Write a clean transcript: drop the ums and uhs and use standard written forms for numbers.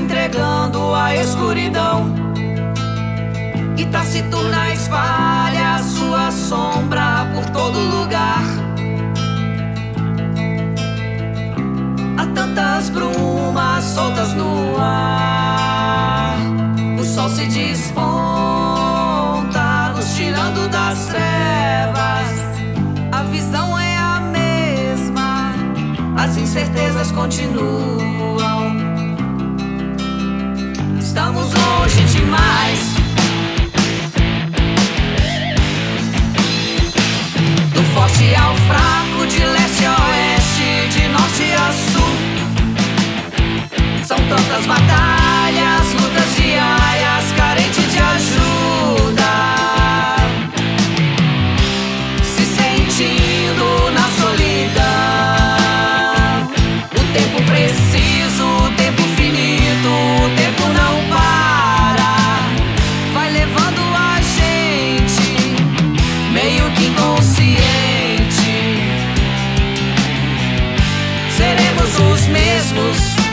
entregando à escuridão, e taciturna espalha a sua sombra por todo lugar. Há tantas brumas soltas no ar, o sol se desponta, nos tirando das trevas. A visão é a mesma, as incertezas continuam. Estamos longe demais do forte ao fraco, de leste a oeste, de norte a sul. São tantas batalhas, lutas diárias, carente de ajuda, se sentindo na solidão. O tempo preciso, o tempo finito, o tempo não para, vai levando a gente meio que inconsciente. Seremos os mesmos